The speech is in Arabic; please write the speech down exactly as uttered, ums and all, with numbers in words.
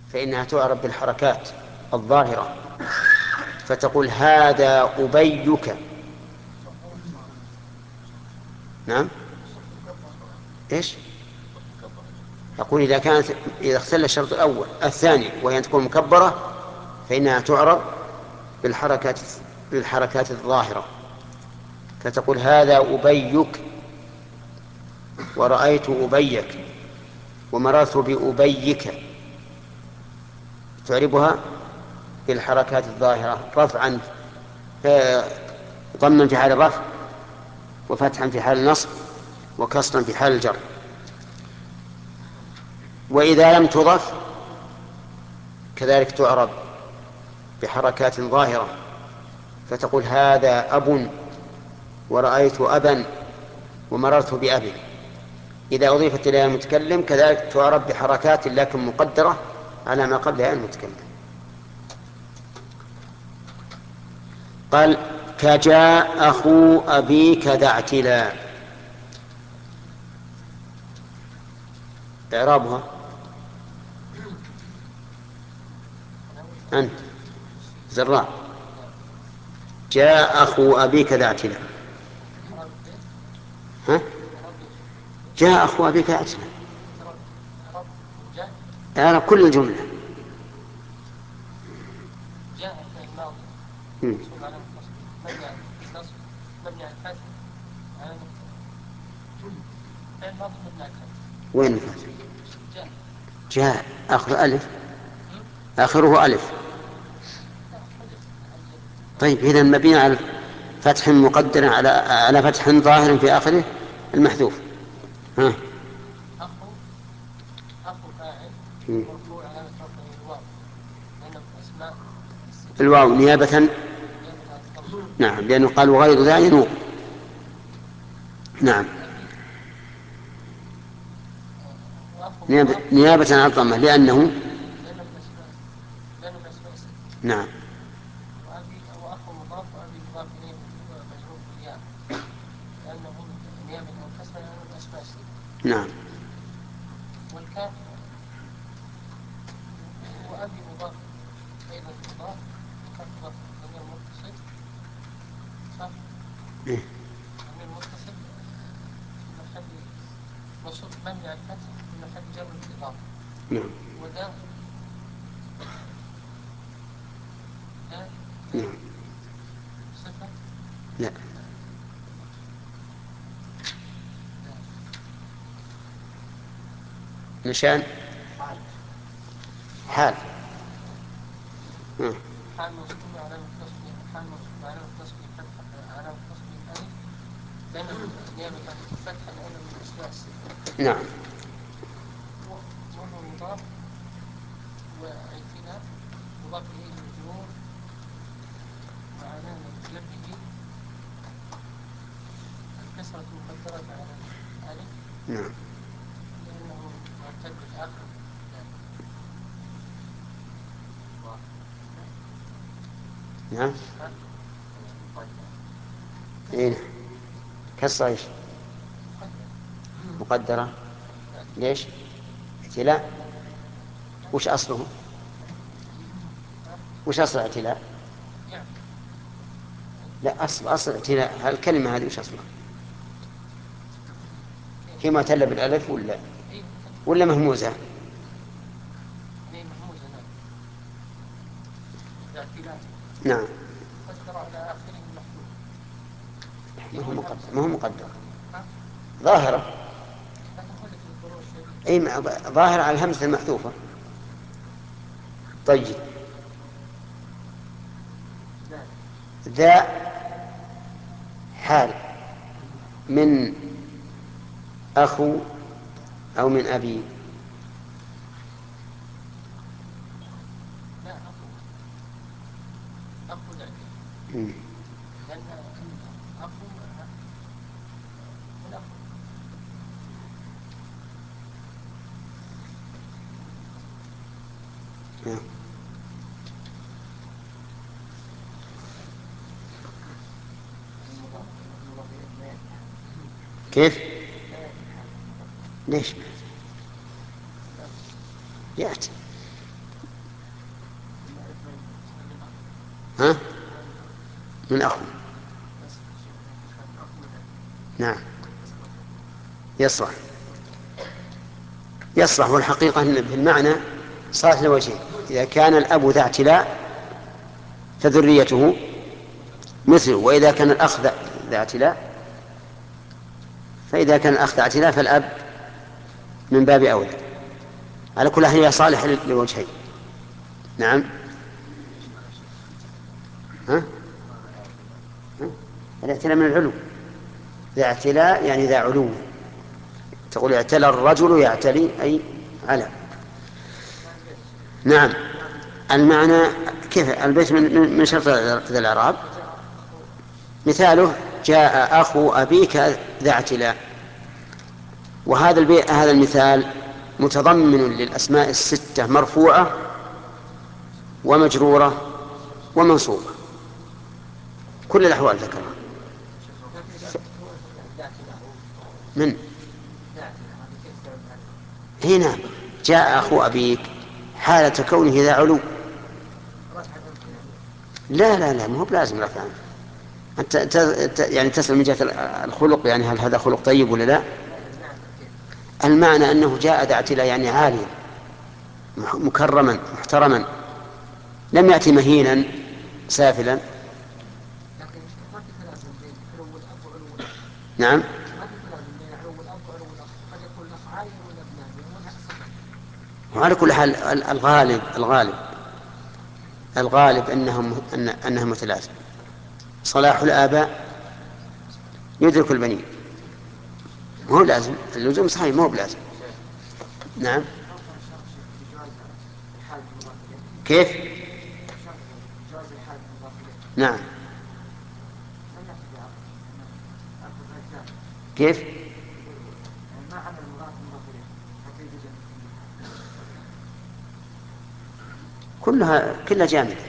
فإنها تعرب بالحركات الظاهرة، فتقول هذا أبيك. نعم. إيش؟ أقول إذا كانت إذا اختل الشرط الأول الثاني وهي أن تكون مكبرة فإنها تعرب بالحركات بالحركات الظاهرة، فتقول هذا أبيك، ورأيت أبيك، ومررت بأبيك، تعربها بالحركات الظاهرة رفعا، ضما في حال الرفع، وفتحا في حال النصب، وكسرا في حال الجر. وإذا لم تضف كذلك تعرب بحركات ظاهرة، فتقول هذا أب، ورأيت أبا، ومررت بأب. إذا أضيفت إليها المتكلم كذلك تعرب بحركات لكن مقدرة على ما قبلها المتكلم. قال كجاء أخو أبيك ذا اعتلاء، إعرابها أنت زراع. جاء أخو أبيك ذا اعتلاء. ها؟ جاء أخو أبيك ذا اعتلاء، أعرب كل الجملة. جاء فعل ماضي منصوب على مبني على النصب مبني على الفتح على فعل ماضي مبني على الفتح. وين الفتح؟ جاء جاء آخر ألف، آخره ألف. طيب إذا مبني على فتح مقدر على على فتح ظاهر في آخره المحذوف. ها؟ أخو أخو فاعل مرفوع علامة رفعه الواو لأنه أسماء الواو نيابة. نيابة عن الضم. نعم، لأنه قال وغير ذا ينوب. نعم، وأخو نيابة, مضاف نيابة عن الضمة لأنه. لأنه من أسماء لأنه من أسماء الستة. نعم. وأبي وأخو مضاف وأبي مضاف إليه مجرور بالياء لأنه نيابة عن الكسرة لأنه من أسماء الستة. نعم. والكاف وأبي مضاف أيضا مضاف وكاف مضاف ضمير متصل صح؟ إيه؟ ضمير متصل في محل نصب مبني على الفتح في محل جر بالإضافة. نعم. وده ده نعم. صفة لا، نشان حال. ها. حال منصوب علامة نصبه حال منصوب علامة نصبه فتحة علامة نصبه الألف لأنه نيابة عن الفتحة لأنه من أسماء الستة. نعم. وهو مضاف واعتلاء مضاف إليه مجرور وعلامة جره الكسرة مقدرة على الألف نعم. لأنه معتل الآخر يعني. نعم. إيه؟ كسر إيش؟ مقدرة. ليش؟ اعتلاء. وش أصله؟ وش أصل اعتلاء؟ لا، أصل أصل اعتلاء الكلمة هذه وش أصلها؟ هي معتلة بالألف ولا ولا مهموزة؟ هي مهموزة نعم. الاعتلاء نعم. مقدرة على آخره المحذوف. ما هو مقدر، ما هو مقدر، ظاهرة. أي ظاهرة على الهمزة المحذوفة. طيب ذا حال من أخو أو من أبي؟ لا أخو أخو ذاك مم. لأن أخو من أخو نعم. كيف؟ ليش؟ يأتي ها؟ من أخو. نعم يصلح، يصلح. والحقيقة أن في المعنى صالح لوجهين. إذا كان الأب ذا اعتلاء فذريته مثله، وإذا كان الأخ ذا اعتلاء فإذا كان الأخ ذا اعتلاء فالأب من باب أولى. على كل حال هي صالحة لوجهين. نعم. ها؟ ها؟ الاعتلاء من العلو، ذا اعتلاء يعني ذا علو. تقول اعتلى الرجل يعتلي أي على. نعم. المعنى كيف البيت من شرط ذا الإعراب؟ مثاله جاء أخو أبيك ذا اعتلاء. وهذا البيت هذا المثال متضمن للأسماء الستة مرفوعة ومجرورة ومنصوبة، كل الأحوال ذكرها. من هنا جاء أخو أبيك حالة كونه ذا علو. لا لا لا، ما هو بلازم رفع. أنت يعني تسأل من جهة الخلق، يعني هل هذا خلق طيب ولا لا؟ المعنى أنه جاء ذا اعتلاء يعني عاليا مكرما محترما، لم يأتي مهينا سافلا. نعم. وعلى كل حال الغالب الغالب الغالب أنهم أن أنها متلازمة. صلاح الآباء يدرك البنين، مو لازم اللزوم صحيح، مو بلازم. نعم. كيف؟ نعم. كيف؟ كلها كلها جامدة.